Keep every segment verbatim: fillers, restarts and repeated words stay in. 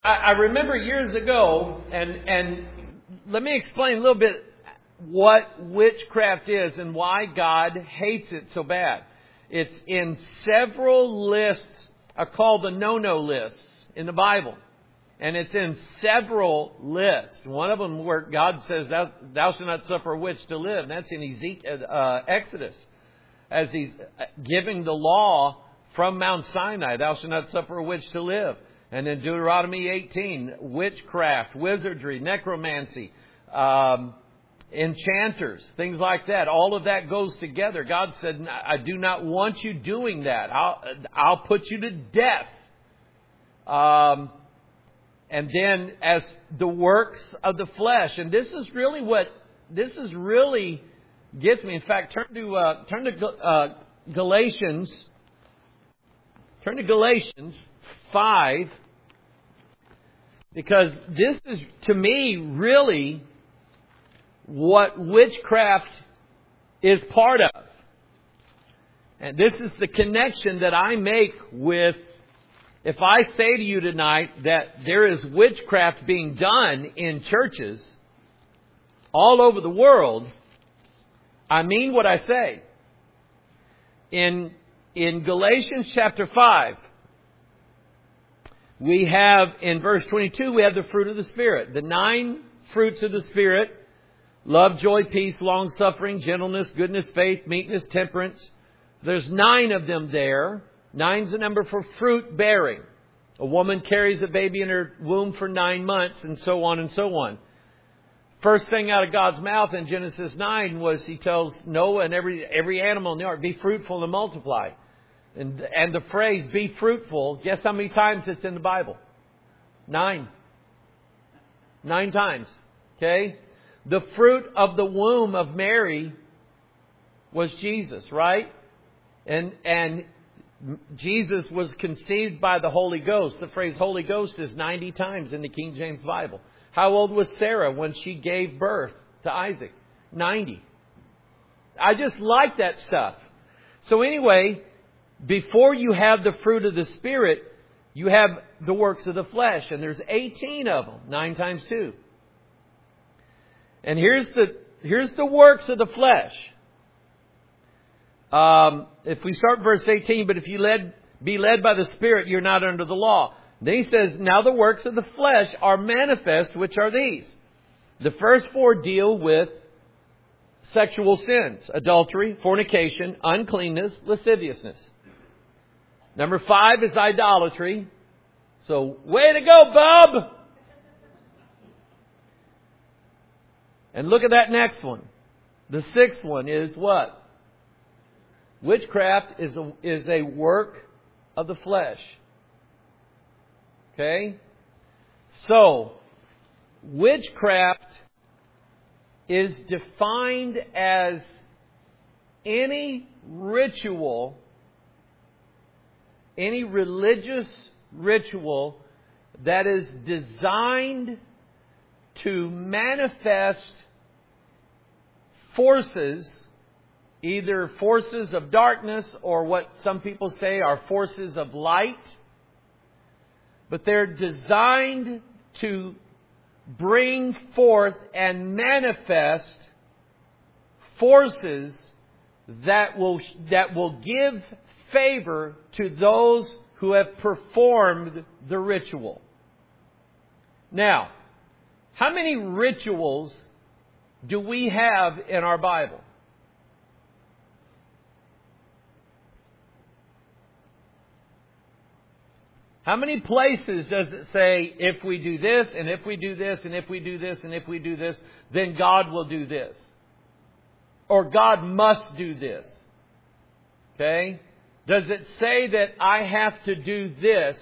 I, I remember years ago, and and let me explain a little bit what witchcraft is and why God hates it so bad. It's in several lists are called the no-no lists in the Bible. And it's in several lists. One of them where God says, thou, thou shalt not suffer a witch to live. And that's in Ezekiel, uh, Exodus. As He's giving the law from Mount Sinai, thou shalt not suffer a witch to live. And then Deuteronomy eighteen, witchcraft, wizardry, necromancy, um, enchanters, things like that. All of that goes together. God said, I do not want you doing that. I'll, I'll put you to death. Um, and then as the works of the flesh. And this is really what, this is really gets me. In fact, turn to, uh, turn to uh, Galatians, turn to Galatians five. Because this is, to me, really what witchcraft is part of. And this is the connection that I make with, if I say to you tonight that there is witchcraft being done in churches all over the world, I mean what I say. In, in Galatians chapter five, we have, in verse twenty-two, we have the fruit of the Spirit. The nine fruits of the Spirit: love, joy, peace, long-suffering, gentleness, goodness, faith, meekness, temperance. There's nine of them there. Nine's the number for fruit bearing. A woman carries a baby in her womb for nine months, and so on and so on. First thing out of God's mouth in Genesis nine was He tells Noah and every every animal in the ark, be fruitful and multiply. And, and the phrase, be fruitful, guess how many times it's in the Bible? Nine. Nine times. Okay? The fruit of the womb of Mary was Jesus, right? And, and Jesus was conceived by the Holy Ghost. The phrase Holy Ghost is ninety times in the King James Bible. How old was Sarah when she gave birth to Isaac? ninety. I just like that stuff. So anyway, before you have the fruit of the Spirit, you have the works of the flesh. And there's eighteen of them. Nine times two. And here's the, here's the works of the flesh. Um, if we start verse eighteen, but if you led, be led by the Spirit, you're not under the law. Then he says, now the works of the flesh are manifest, which are these. The first four deal with sexual sins: adultery, fornication, uncleanness, lasciviousness. Number five is idolatry. So, way to go, bub! And look at that next one. The sixth one is what? Witchcraft is a, is a work of the flesh. Okay? So, witchcraft is defined as any ritual, any religious ritual that is designed to manifest forces, either forces of darkness or what some people say are forces of light. But they're designed to bring forth and manifest forces that will, that will give favor to those who have performed the ritual. Now, how many rituals do we have in our Bible? How many places does it say, if we do this, and if we do this, and if we do this, and if we do this, then God will do this? Or God must do this? Okay? Does it say that I have to do this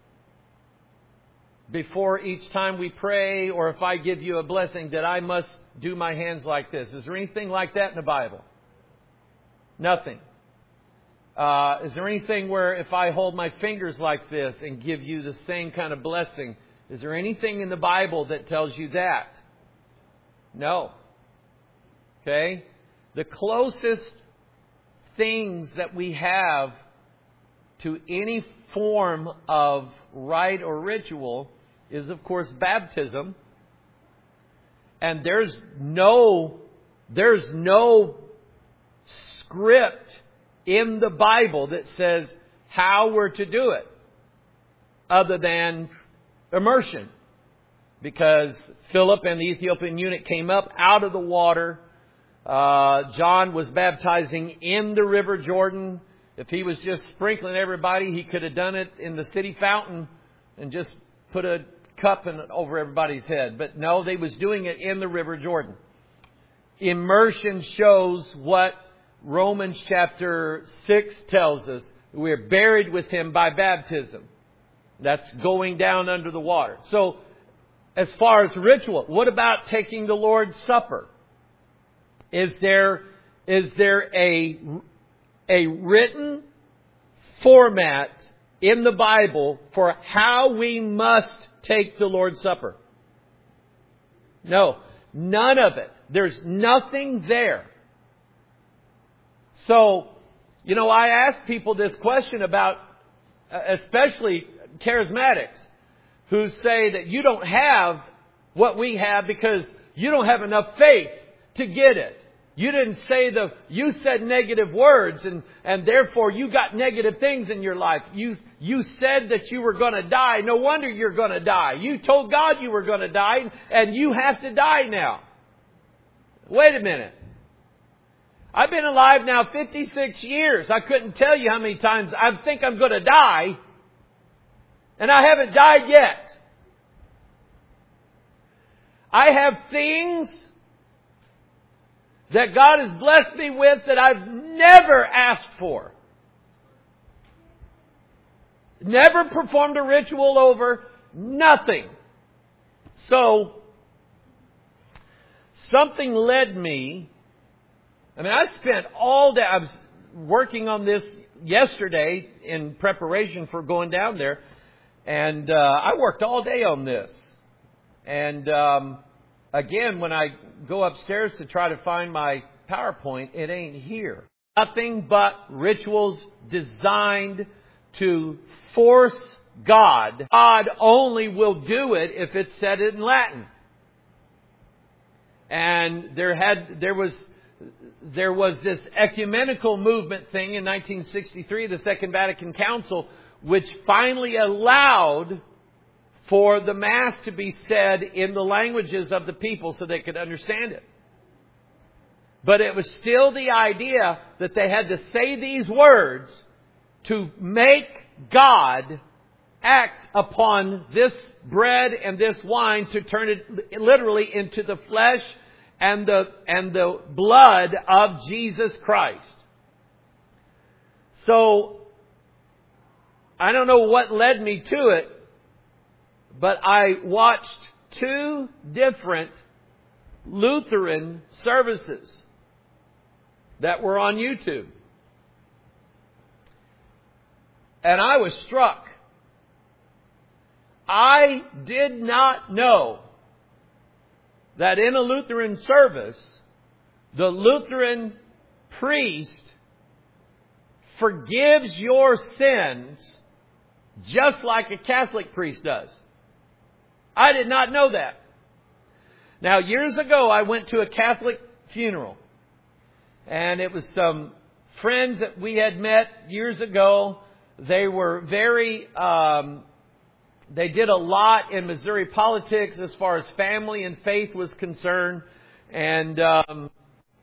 before each time we pray, or if I give you a blessing, that I must do my hands like this? Is there anything like that in the Bible? Nothing. Uh, is there anything where if I hold my fingers like this and give you the same kind of blessing, is there anything in the Bible that tells you that? No. Okay? The closest things that we have to any form of rite or ritual is, of course, baptism. And there's no, there's no script in the Bible that says how we're to do it other than immersion. Because Philip and the Ethiopian eunuch came up out of the water. Uh, John was baptizing in the River Jordan. If he was just sprinkling everybody, he could have done it in the city fountain and just put a cup in, over everybody's head. But no, they was doing it in the River Jordan. Immersion shows what Romans chapter six tells us. We're buried with Him by baptism. That's going down under the water. So, as far as ritual, what about taking the Lord's Supper? Is there, is there a, a written format in the Bible for how we must take the Lord's Supper? No, none of it. There's nothing there. So, you know, I ask people this question about, especially charismatics, who say that you don't have what we have because you don't have enough faith to get it. You didn't say the, you said negative words and, and therefore you got negative things in your life. You, you said that you were going to die. No wonder you're going to die. You told God you were going to die and you have to die now. Wait a minute. I've been alive now fifty-six years. I couldn't tell you how many times I think I'm going to die. And I haven't died yet. I have things that God has blessed me with that I've never asked for. Never performed a ritual over. Nothing. So, something led me. I mean, I spent all day. I was working on this yesterday in preparation for going down there. And uh, I worked all day on this. And um, again, when I go upstairs to try to find my PowerPoint, it ain't here. Nothing but rituals designed to force God. God only will do it if it's said in Latin. And there had there was there was this ecumenical movement thing in nineteen sixty-three, the Second Vatican Council, which finally allowed for the Mass to be said in the languages of the people so they could understand it. But it was still the idea that they had to say these words to make God act upon this bread and this wine to turn it literally into the flesh and the, and the blood of Jesus Christ. So, I don't know what led me to it, but I watched two different Lutheran services that were on YouTube. And I was struck. I did not know that in a Lutheran service, the Lutheran priest forgives your sins just like a Catholic priest does. I did not know that. Now, years ago, I went to a Catholic funeral. And it was some friends that we had met years ago. They were very, um, they did a lot in Missouri politics as far as family and faith was concerned. And um,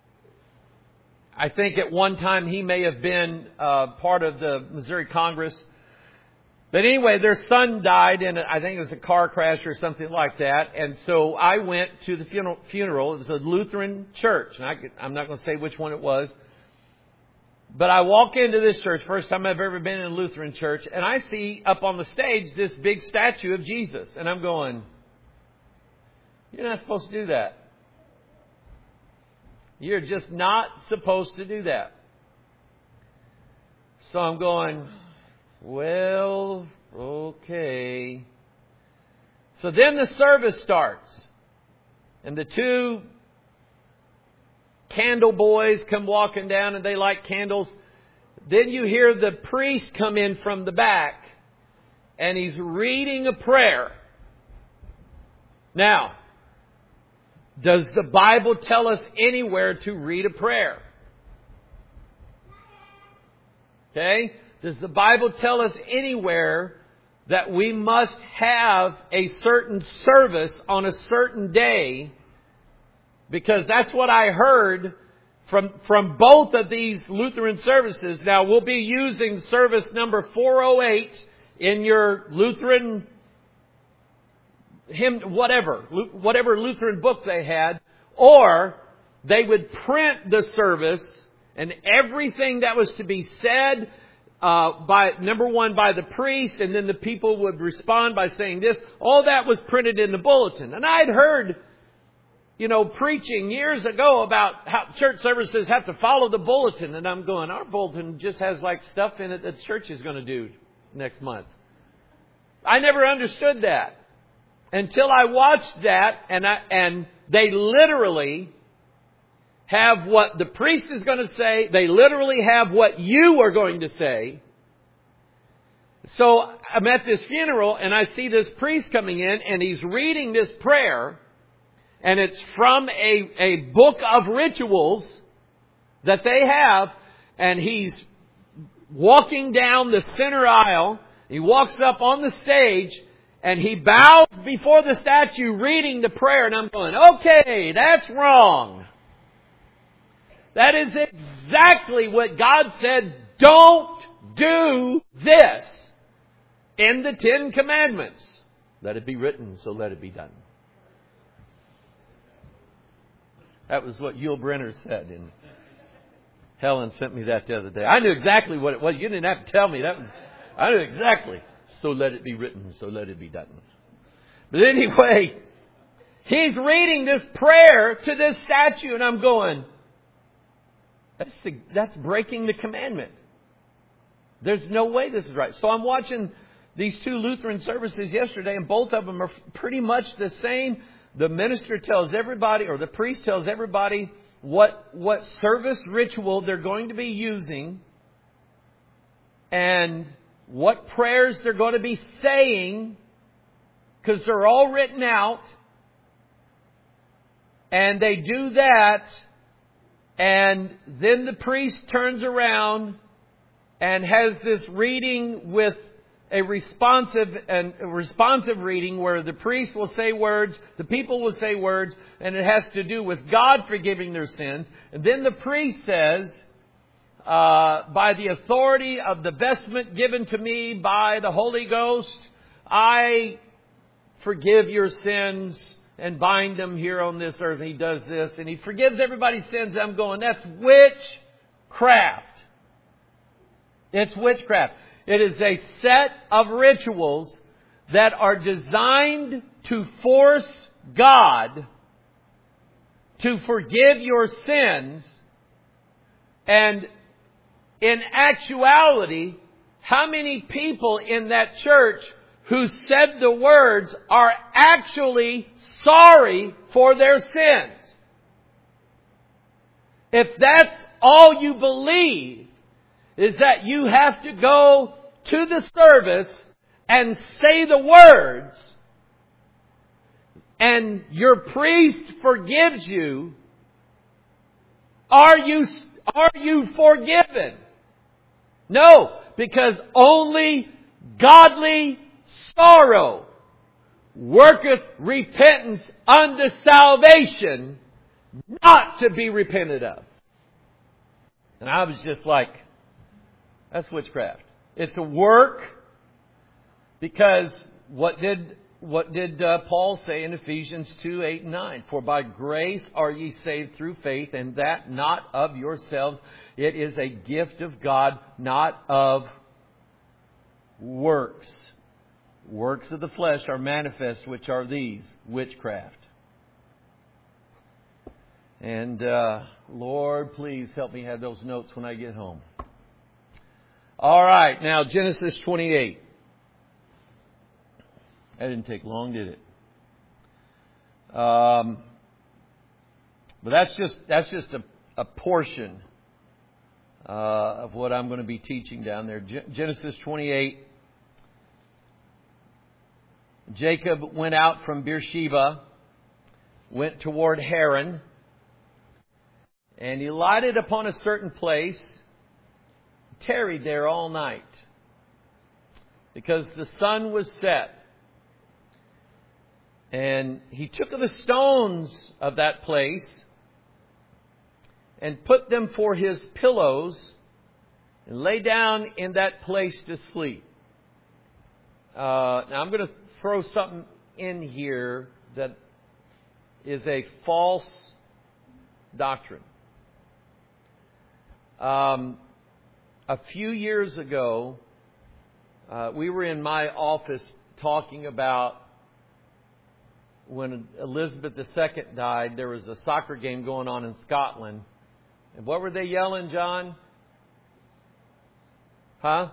I think at one time he may have been uh, part of the Missouri Congress. But anyway, their son died in, a, I think it was a car crash or something like that. And so I went to the funeral. funeral. It was a Lutheran church. And I could, I'm not going to say which one it was. But I walk into this church, first time I've ever been in a Lutheran church, and I see up on the stage this big statue of Jesus. And I'm going, you're not supposed to do that. You're just not supposed to do that. So I'm going, well, okay. So then the service starts. And the two candle boys come walking down and they light candles. Then you hear the priest come in from the back. And he's reading a prayer. Now, does the Bible tell us anywhere to read a prayer? Okay? Does the Bible tell us anywhere that we must have a certain service on a certain day? Because that's what I heard from, from both of these Lutheran services. Now, we'll be using service number four oh eight in your Lutheran hymn, whatever, whatever Lutheran book they had, or they would print the service and everything that was to be said, uh, by, number one, by the priest, and then the people would respond by saying this. All that was printed in the bulletin. And I'd heard, you know, preaching years ago about how church services have to follow the bulletin. And I'm going, our bulletin just has like stuff in it that the church is going to do next month. I never understood that until I watched that, and I, and they literally have what the priest is going to say. They literally have what you are going to say. So I'm at this funeral and I see this priest coming in and he's reading this prayer, and it's from a, a book of rituals that they have, and he's walking down the center aisle. He walks up on the stage and he bows before the statue reading the prayer, and I'm going, okay, that's wrong. That is exactly what God said, don't do this in the Ten Commandments. Let it be written, so let it be done. That was what Yul Brynner said. And Helen sent me that the other day. I knew exactly what it was. You didn't have to tell me. That was, I knew exactly. So let it be written, so let it be done. But anyway, he's reading this prayer to this statue, and I'm going, that's, the, that's breaking the commandment. There's no way this is right. So I'm watching these two Lutheran services yesterday, and both of them are pretty much the same. The minister tells everybody, or the priest tells everybody, what, what service ritual they're going to be using, and what prayers they're going to be saying, because they're all written out. And they do that, and then the priest turns around and has this reading with a responsive and a responsive reading where the priest will say words, the people will say words, and it has to do with God forgiving their sins. And then the priest says, Uh, by the authority of the vestment given to me by the Holy Ghost, I forgive your sins and bind them here on this earth. And he does this, and he forgives everybody's sins. I'm going, that's witchcraft. It's witchcraft. It is a set of rituals that are designed to force God to forgive your sins. And in actuality, how many people in that church who said the words are actually sorry for their sins? If that's all you believe, is that you have to go to the service and say the words, and your priest forgives you, are you, are you forgiven? No, because only godly sorrow worketh repentance unto salvation, not to be repented of. And I was just like, that's witchcraft. It's a work, because what did what did uh, Paul say in Ephesians two, eight and nine? For by grace are ye saved through faith, and that not of yourselves. It is a gift of God, not of works. Works of the flesh are manifest, which are these, witchcraft. And uh, Lord, please help me have those notes when I get home. All right, now Genesis twenty-eight. That didn't take long, did it? Um, but that's just that's just a, a portion uh, of what I'm going to be teaching down there. Genesis twenty-eight. Jacob went out from Beersheba, went toward Haran, and he lighted upon a certain place, tarried there all night, because the sun was set. And he took of the stones of that place and put them for his pillows and lay down in that place to sleep. Uh, now I'm going to throw something in here that is a false doctrine. Um, a few years ago, uh, we were in my office talking about when Elizabeth the Second died. There was a soccer game going on in Scotland. And what were they yelling, John? Huh?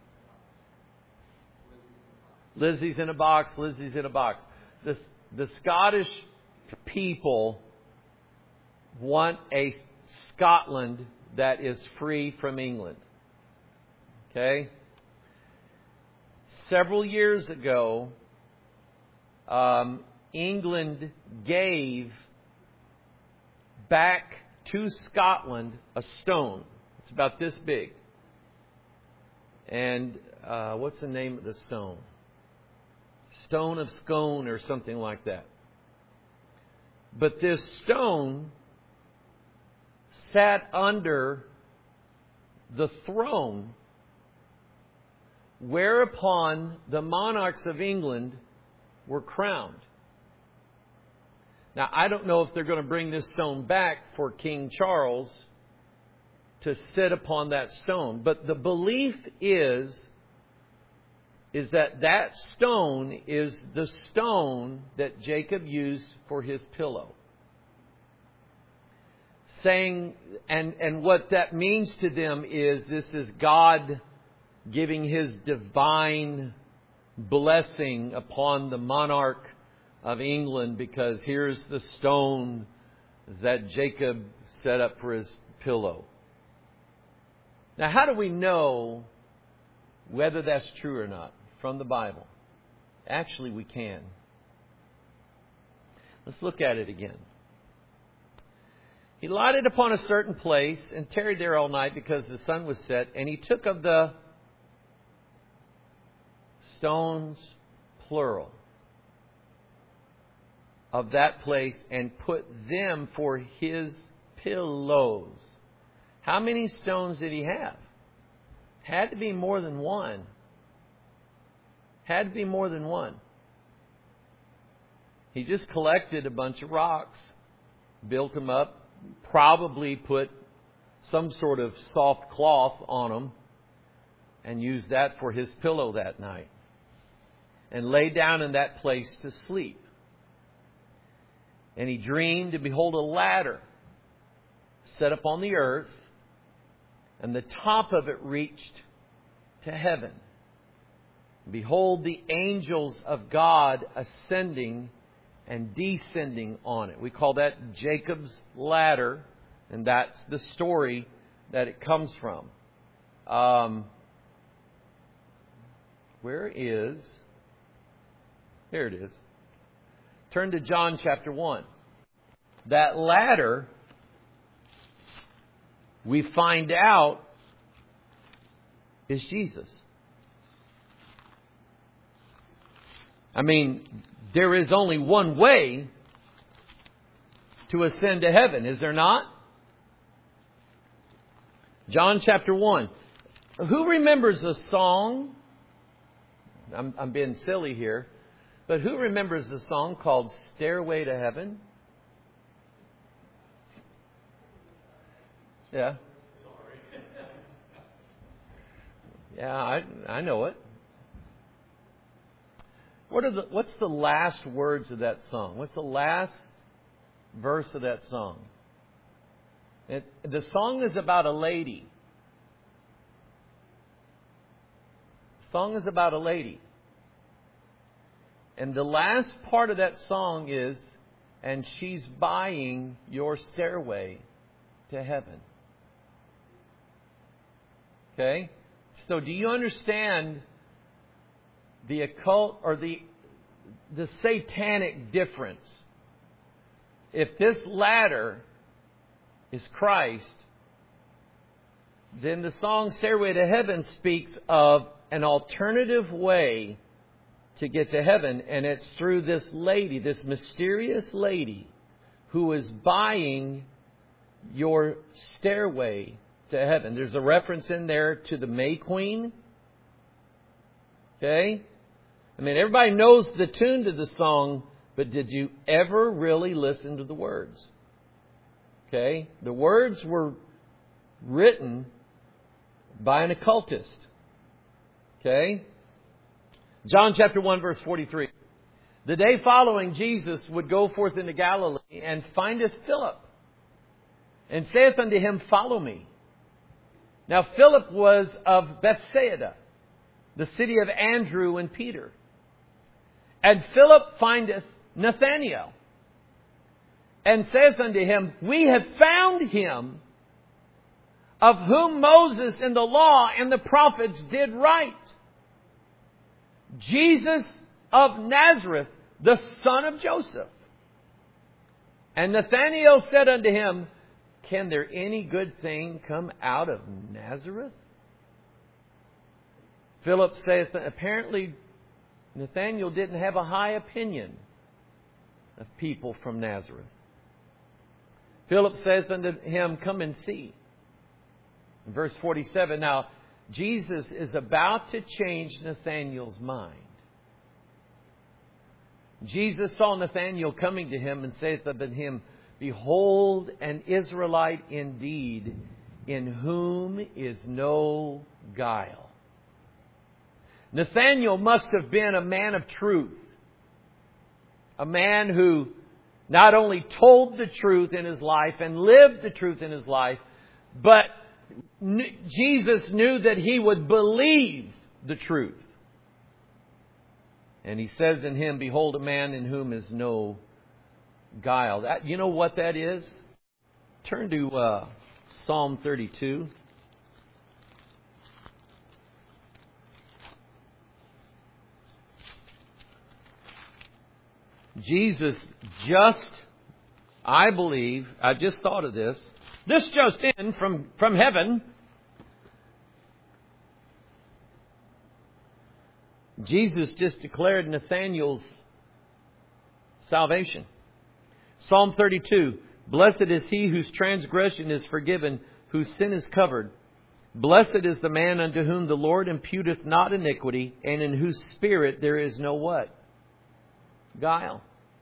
Lizzie's in a box, Lizzie's in a box. The, the Scottish people want a Scotland that is free from England. Okay? Several years ago, um, England gave back to Scotland a stone. It's about this big. And uh, what's the name of the stone? Stone of Scone or something like that. But this stone sat under the throne whereupon the monarchs of England were crowned. Now, I don't know if they're going to bring this stone back for King Charles to sit upon that stone. But the belief is, is that that stone is the stone that Jacob used for his pillow. Saying, and, and what that means to them is this is God giving His divine blessing upon the monarch of England, because here's the stone that Jacob set up for his pillow. Now, how do we know whether that's true or not from the Bible? Actually, we can. Let's look at it again. He lighted upon a certain place and tarried there all night because the sun was set. And he took of the stones, plural, of that place and put them for his pillows. How many stones did he have? Had to be more than one. Had to be more than one. He just collected a bunch of rocks, built them up, probably put some sort of soft cloth on them, and used that for his pillow that night. And lay down in that place to sleep. And he dreamed, and behold, a ladder set up on the earth, and the top of it reached to heaven. Behold, the angels of God ascending and descending on it. We call that Jacob's ladder, and that's the story that it comes from. Um, where is... There it is. Turn to John chapter one. That ladder, we find out, is Jesus. I mean, there is only one way to ascend to heaven, is there not? John chapter one. Who remembers the song? I'm, I'm being silly here. But who remembers the song called Stairway to Heaven? Yeah. Sorry. Yeah, I I know it. What are the what's the last words of that song? What's the last verse of that song? It, the song is about a lady. The song is about a lady. And the last part of that song is, and she's buying your stairway to heaven. Okay? So do you understand the occult or the the satanic difference. If this ladder is Christ, then the song Stairway to Heaven speaks of an alternative way to get to heaven, and it's through this lady, this mysterious lady, who is buying your stairway to heaven. There's a reference in there to the May Queen. Okay? I mean, everybody knows the tune to the song, but did you ever really listen to the words? Okay? The words were written by an occultist. Okay? John chapter one verse forty-three. The day following, Jesus would go forth into Galilee and findeth Philip, and saith unto him, Follow me. Now Philip was of Bethsaida, the city of Andrew and Peter. And Philip findeth Nathanael, and saith unto him, We have found him, of whom Moses in the law and the prophets did write, Jesus of Nazareth, the son of Joseph. And Nathanael said unto him, Can there any good thing come out of Nazareth? Philip saith, apparently Nathanael didn't have a high opinion of people from Nazareth. Philip says unto him, Come and see. In verse forty-seven, now Jesus is about to change Nathanael's mind. Jesus saw Nathanael coming to him and saith unto him, Behold, an Israelite indeed, in whom is no guile. Nathanael must have been a man of truth. A man who not only told the truth in his life and lived the truth in his life, but Jesus knew that he would believe the truth. And he says in him, Behold, a man in whom is no guile. That, you know what that is? Turn to uh, Psalm thirty-two. Jesus just, I believe, I just thought of this. This just in from, from heaven. Jesus just declared Nathanael's salvation. Psalm thirty-two. Blessed is he whose transgression is forgiven, whose sin is covered. Blessed is the man unto whom the Lord imputeth not iniquity, and in whose spirit there is no what? Guile.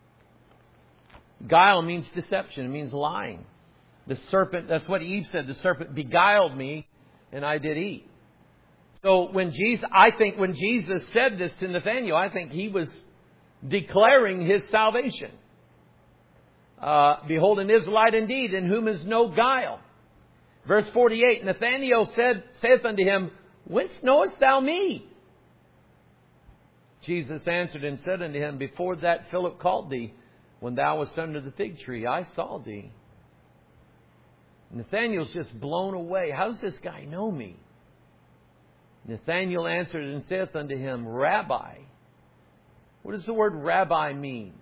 Guile means deception. It means lying. The serpent, that's what Eve said, the serpent beguiled me and I did eat. So when Jesus, I think when Jesus said this to Nathanael, I think he was declaring his salvation. Uh, Behold, an Israelite indeed, in whom is no guile. Verse forty-eight, Nathanael said, saith unto him, Whence knowest thou me? Jesus answered and said unto him, Before that Philip called thee, when thou wast under the fig tree, I saw thee. Nathanael's just blown away. How does this guy know me? Nathanael answered and saith unto him, Rabbi. What does the word rabbi mean?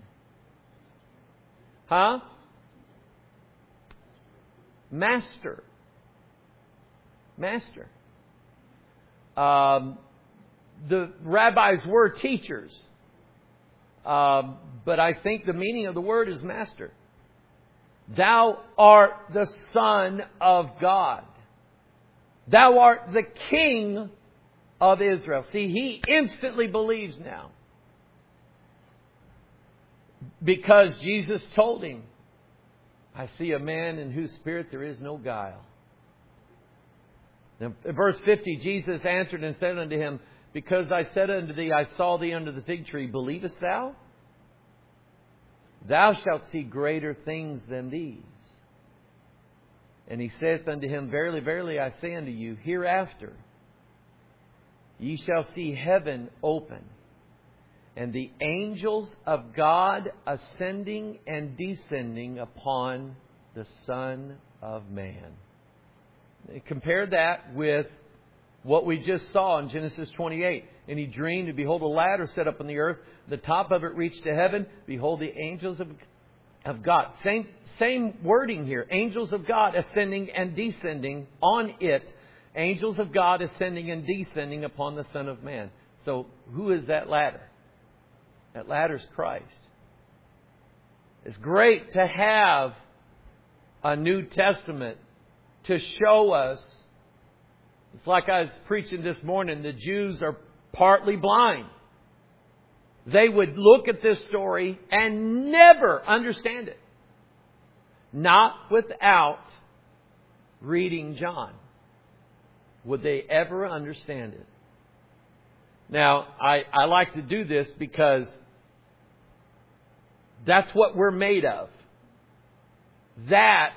Huh? Master. Master. Um, the rabbis were teachers. Um, but I think the meaning of the word is master. Thou art the Son of God. Thou art the King of Israel. See, he instantly believes now. Because Jesus told him, I see a man in whose spirit there is no guile. Now, in verse fifty, Jesus answered and said unto him, Because I said unto thee, I saw thee under the fig tree, believest thou? Thou shalt see greater things than these. And he saith unto him, Verily, verily, I say unto you, hereafter ye shall see heaven open, and the angels of God ascending and descending upon the Son of Man. Compare that with what we just saw in Genesis twenty-eight. And he dreamed, and behold, a ladder set up on the earth. The top of it reached to heaven. Behold, the angels of, of God. Same, same wording here. Angels of God ascending and descending on it. Angels of God ascending and descending upon the Son of Man. So who is that ladder? That ladder is Christ. It's great to have a New Testament to show us. It's like I was preaching this morning. The Jews are partly blind. They would look at this story and never understand it. Not without reading John would they ever understand it. Now, I, I like to do this because that's what we're made of. That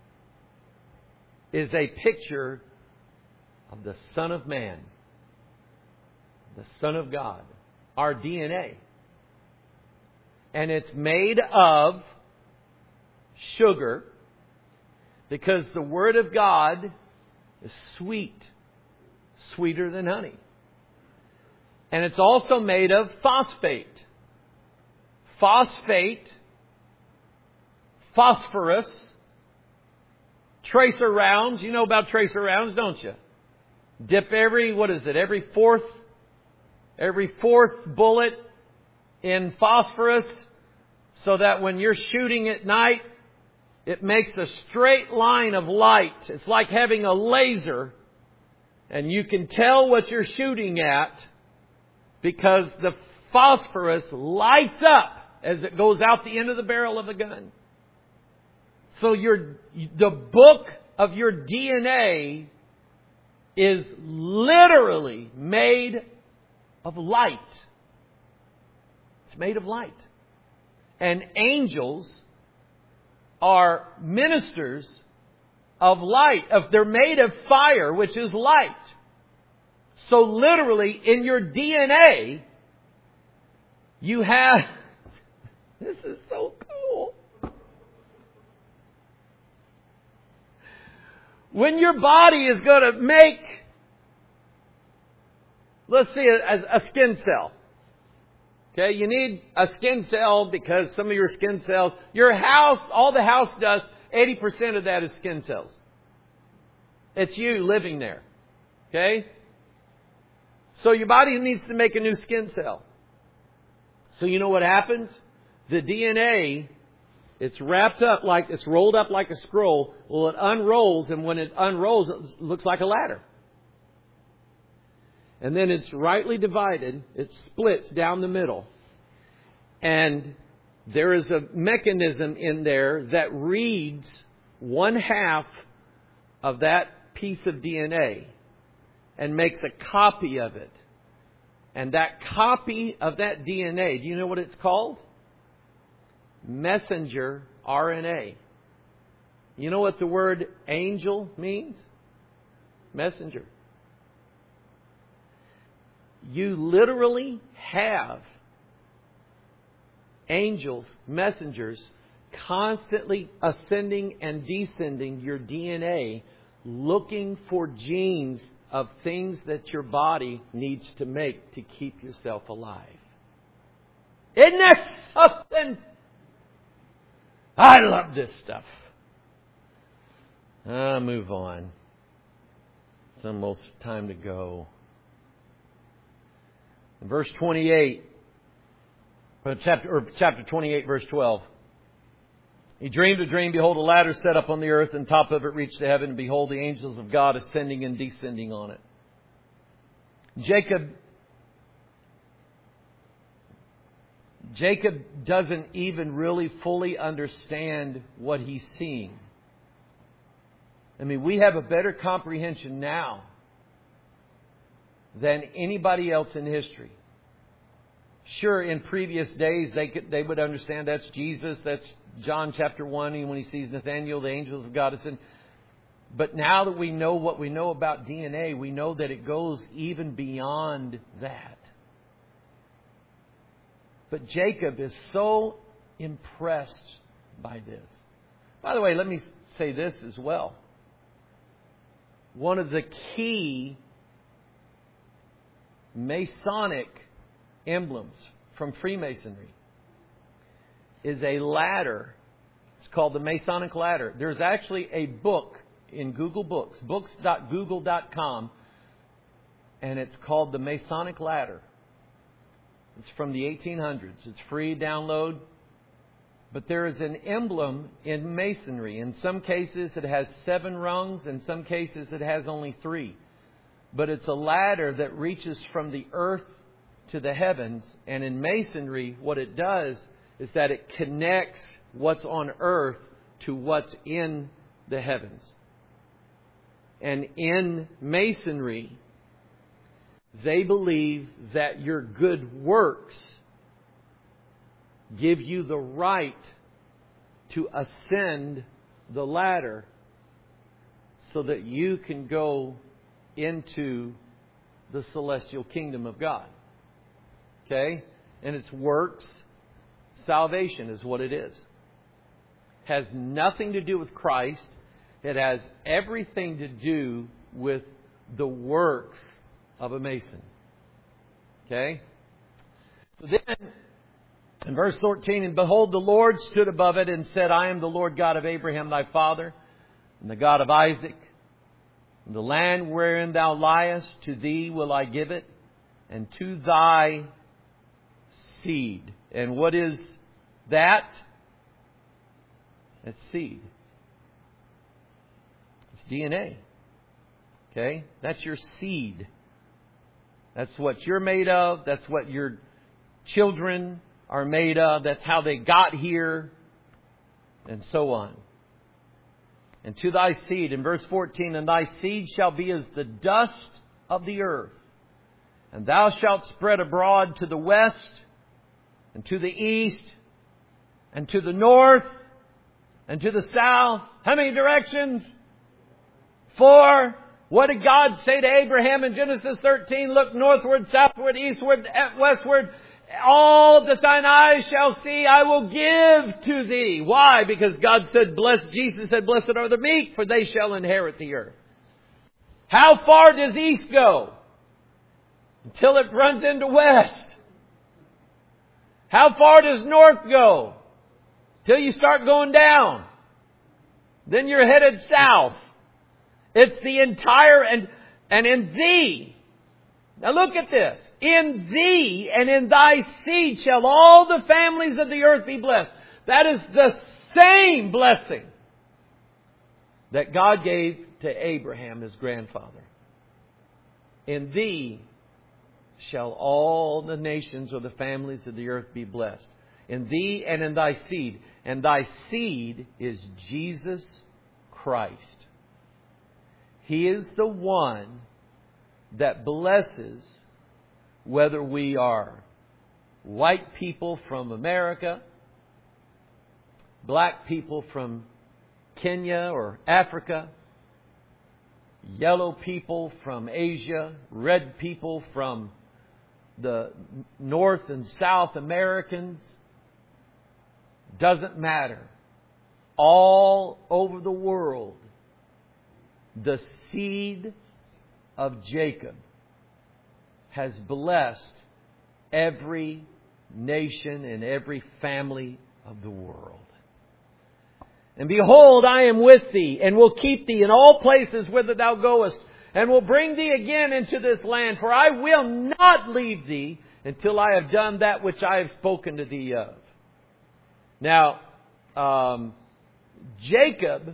is a picture of the Son of Man, the Son of God, our D N A. And it's made of sugar because the Word of God is sweet, sweeter than honey. And it's also made of phosphate. Phosphate, phosphorus, tracer rounds. You know about tracer rounds, don't you? Dip every, what is it, every fourth, every fourth bullet in phosphorus so that when you're shooting at night, it makes a straight line of light. It's like having a laser, and you can tell what you're shooting at because the phosphorus lights up as it goes out the end of the barrel of the gun. So your the book of your D N A is literally made of light. It's made of light. And angels are ministers of light. If they're made of fire, which is light. So literally in your D N A, you have... This is so cool. When your body is going to make, let's see, a, a skin cell. Okay, you need a skin cell because some of your skin cells, your house, all the house does, eighty percent of that is skin cells. It's you living there. Okay? So your body needs to make a new skin cell. So you know what happens? The D N A, it's wrapped up like, it's rolled up like a scroll. Well, it unrolls, and when it unrolls, it looks like a ladder. And then it's rightly divided. It splits down the middle. And there is a mechanism in there that reads one half of that piece of D N A and makes a copy of it. And that copy of that D N A, do you know what it's called? Messenger R N A. You know what the word angel means? Messenger. You literally have angels, messengers, constantly ascending and descending your D N A, looking for genes of things that your body needs to make to keep yourself alive. Isn't that something? I love this stuff. I'll move on. It's almost time to go. In verse twenty-eight, or chapter, or chapter twenty-eight, verse twelve. He dreamed a dream. Behold, a ladder set up on the earth, and top of it reached to heaven. And behold, the angels of God ascending and descending on it. Jacob, Jacob doesn't even really fully understand what he's seeing. I mean, we have a better comprehension now than anybody else in history. Sure, in previous days, they could, they would understand that's Jesus, that's John chapter one, and when he sees Nathanael, the angels of God ascend. But now that we know what we know about D N A, we know that it goes even beyond that. But Jacob is so impressed by this. By the way, let me say this as well. One of the key Masonic emblems from Freemasonry is a ladder. It's called the Masonic ladder. There's actually a book in Google Books, books dot google dot com, and it's called the Masonic ladder. It's from the eighteen hundreds. It's free download. But there is an emblem in Masonry. In some cases it has seven rungs. In some cases it has only three. But it's a ladder that reaches from the earth to the heavens. And in Masonry, what it does is that it connects what's on earth to what's in the heavens. And in Masonry, they believe that your good works give you the right to ascend the ladder so that you can go into the celestial kingdom of God. Okay? And it's works. Salvation is what it is. Has nothing to do with Christ. It has everything to do with the works of a Mason. Okay? So then, in verse fourteen, and behold, the Lord stood above it and said, I am the Lord God of Abraham thy father, and the God of Isaac. And the land wherein thou liest, to thee will I give it, and to thy seed. And what is that? It's seed. It's D N A. Okay? That's your seed. That's what you're made of. That's what your children are made of. That's how they got here. And so on. And to thy seed, in verse fourteen, and thy seed shall be as the dust of the earth. And thou shalt spread abroad to the west, and to the east, and to the north, and to the south. How many directions? Four. What did God say to Abraham in Genesis thirteen? Look northward, southward, eastward, westward. All that thine eyes shall see, I will give to thee. Why? Because God said, blessed, Jesus said, blessed are the meek, for they shall inherit the earth. How far does east go? Until it runs into west. How far does north go? Till you start going down. Then you're headed south. It's the entire, and, and in thee. Now look at this. In thee and in thy seed shall all the families of the earth be blessed. That is the same blessing that God gave to Abraham, his grandfather. In thee shall all the nations or the families of the earth be blessed. In thee and in thy seed. And thy seed is Jesus Christ. He is the one that blesses whether we are white people from America, black people from Kenya or Africa, yellow people from Asia, red people from the North and South Americans. Doesn't matter. All over the world, the seed of Jacob has blessed every nation and every family of the world. And behold, I am with thee, and will keep thee in all places whither thou goest, and will bring thee again into this land. For I will not leave thee until I have done that which I have spoken to thee of. Now, um, Jacob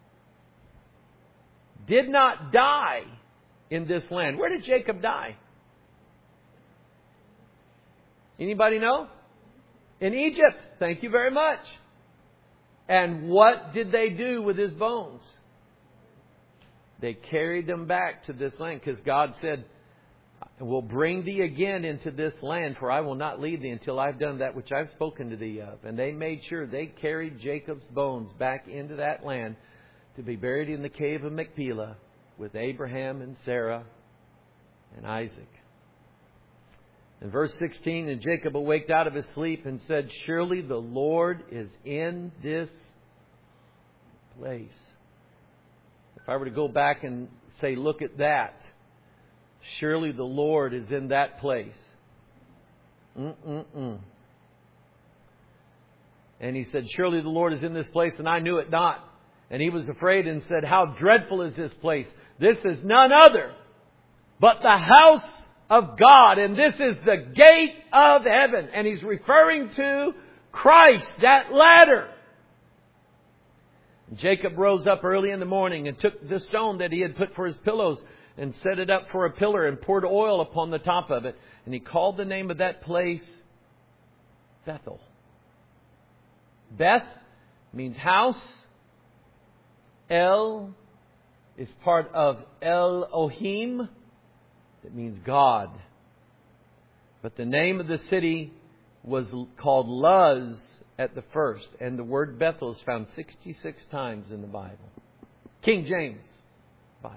did not die in this land. Where did Jacob die? Anybody know? In Egypt. Thank you very much. And what did they do with his bones? They carried them back to this land because God said, I will bring thee again into this land, for I will not leave thee until I've done that which I've spoken to thee of. And they made sure they carried Jacob's bones back into that land to be buried in the cave of Machpelah with Abraham and Sarah and Isaac. In verse sixteen, and Jacob awaked out of his sleep and said, surely the Lord is in this place. If I were to go back and say, look at that. Surely the Lord is in that place. Mm-mm-mm. And he said, surely the Lord is in this place, and I knew it not. And he was afraid and said, how dreadful is this place? This is none other but the house of God. And this is the gate of heaven. And he's referring to Christ, that ladder. Jacob rose up early in the morning and took the stone that he had put for his pillows and set it up for a pillar and poured oil upon the top of it. And he called the name of that place Bethel. Beth means house. El is part of Elohim. It means God. But the name of the city was called Luz at the first. And the word Bethel is found sixty-six times in the Bible. King James Bible.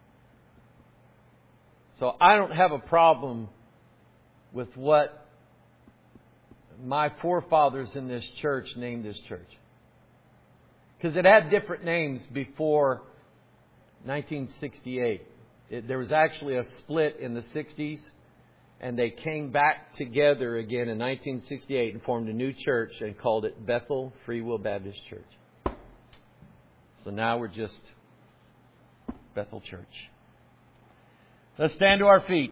So I don't have a problem with what my forefathers in this church named this church. Because it had different names before nineteen sixty-eight. It, there was actually a split in the sixties. And they came back together again in nineteen sixty-eight and formed a new church and called it Bethel Free Will Baptist Church. So now we're just Bethel Church. Let's stand to our feet.